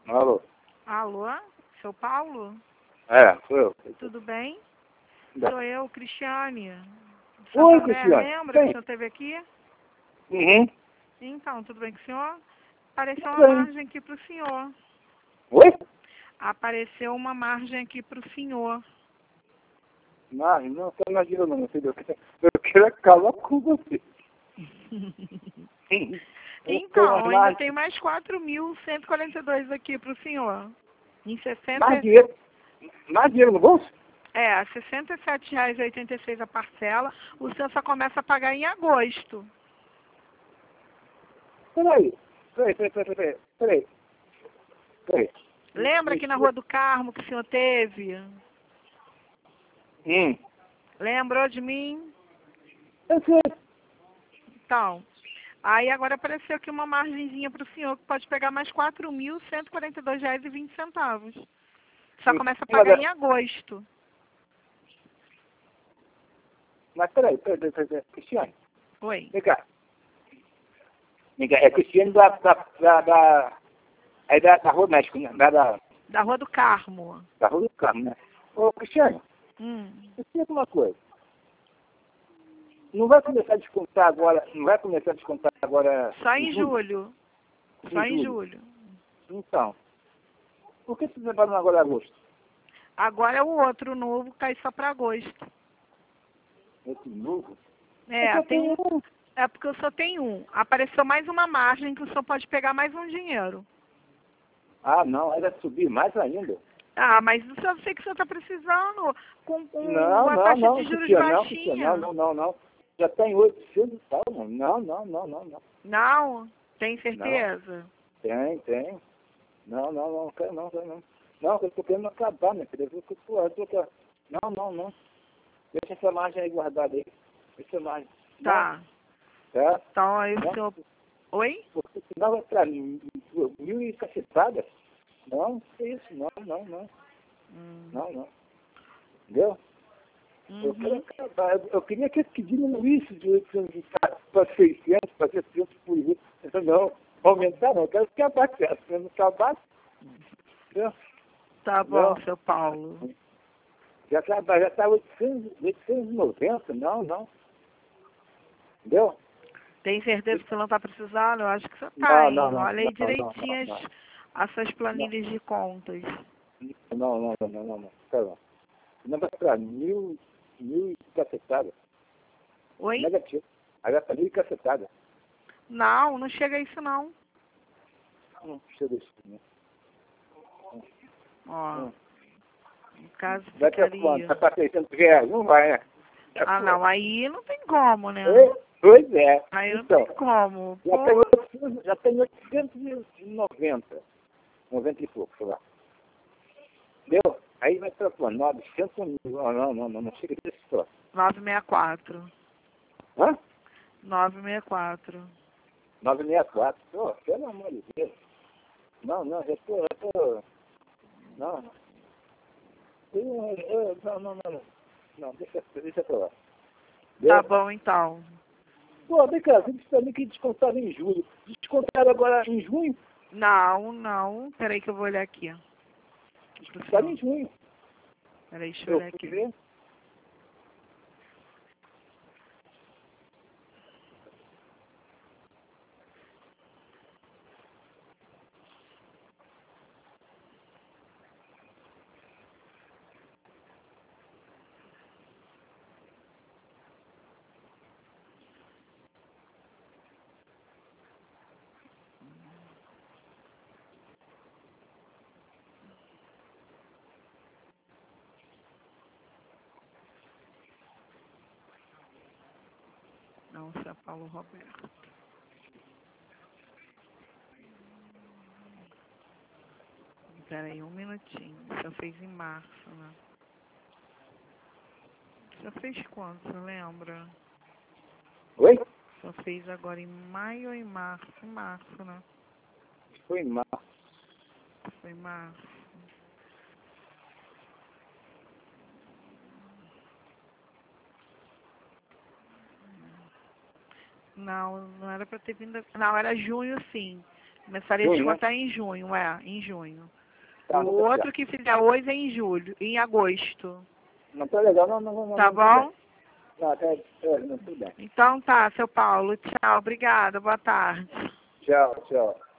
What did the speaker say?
Alô? Alô? Seu Paulo? É, sou eu. Tudo bem? Bem. Sou eu, Cristiane. De Oi, Santo André, Cristiane. lembra que Bem. o senhor esteve aqui? Uhum. Então, tudo bem com o senhor? Apareceu Tudo uma bem. margem aqui para o senhor. Oi? Apareceu uma margem aqui para o senhor. Não quero mais dinheiro não, meu filho. Eu quero acabar com você. Então, ainda tem mais 4.142 aqui para o senhor. Em 60... Mais dinheiro? Mais dinheiro no bolso? É, R$ 67,86 a parcela. O senhor só começa a pagar em agosto. Peraí. Lembra aqui na Rua do Carmo que o senhor teve? Lembrou de mim? Eu sei. Então, aí agora apareceu aqui uma margenzinha para o senhor que pode pegar mais R$ 4.142,20. Só começa a pagar em agosto. Mas peraí. Cristiane. Oi. Vem cá. É Cristiane da Rua México, né? Da Rua do Carmo. Da Rua do Carmo, né? Ô, Cristiane, eu queria uma coisa. Não vai começar a descontar agora, Só em julho. Só em julho. Então, por que você vai agora em agosto? Agora é o outro novo, cai só para agosto. Esse novo? É, tem um. É porque eu só tenho um. Apareceu mais uma margem que o senhor pode pegar mais um dinheiro. Ah, não, aí vai subir mais ainda. Ah, mas eu sei que o senhor está precisando com Não, uma taxa de juros Cristiane, baixinha. não. Já tem 800 e tal, mano. Não. Não? Tem Não, certeza? tem. Não, quero não. Não, eu tô querendo acabar, minha filha. Não. Deixa essa margem aí guardada aí. Deixa a margem. Tá. Tá? Então aí o senhor... Oi? Porque senão vai pra 1.000 e cacetadas. Não, que isso, não. Não. Entendeu? Eu quero acabar. Eu queria que diminuísse de 800 para 600, para 700 por mês. Não, aumentar não. Eu quero acabar, certo? Se não acabar, entendeu? Tá bom, seu Paulo. Já está 890, não. Entendeu? Tem certeza que você não está precisando? Eu acho que você está, hein? Não. Olha aí direitinho as suas planilhas de contas. Não. Espera lá. Não vai para 1.000 e cacetada. Oi? Negativo. Aí vai para 1.000 e cacetada. Não chega a isso não. Não chega isso, né? Ó, no caso Vai para quanto? ficaria... Vai para 600 reais? Não vai, né? não, aí não tem como, né? Pois é. Aí não Então, tem como. já tem 890. 90 e pouco, sei lá. Entendeu? Aí vai para quanto? 900 mil. Não chega desse só. 964. Hã? 964. 964. Pô, pelo amor de Deus. Não, já tô... Não. Não, deixa pra lá. Tá bom, então. Pô, vem cá, você disse pra mim que descontaram em julho. Descontaram agora em junho? Não. Peraí que eu vou olhar aqui. Descontaram em junho. Peraí, deixa eu olhar aqui. Ver. Não, São Paulo Roberto. Peraí, um minutinho. O senhor fez em março, né? O senhor fez quanto, você lembra? Oi? O senhor fez agora em maio ou em março? Em março, né? Foi em março. Foi em março. Não era pra ter vindo... Não, era junho sim. Começaria a Junho, né? descontar em junho, em junho. Tá, O tá outro certo. que fizer hoje é em julho, em agosto. Não tá legal, não. Tá Não, tudo bom? bem. Não, não, tudo bem. Então tá, seu Paulo. Tchau, obrigada, boa tarde. Tchau, tchau.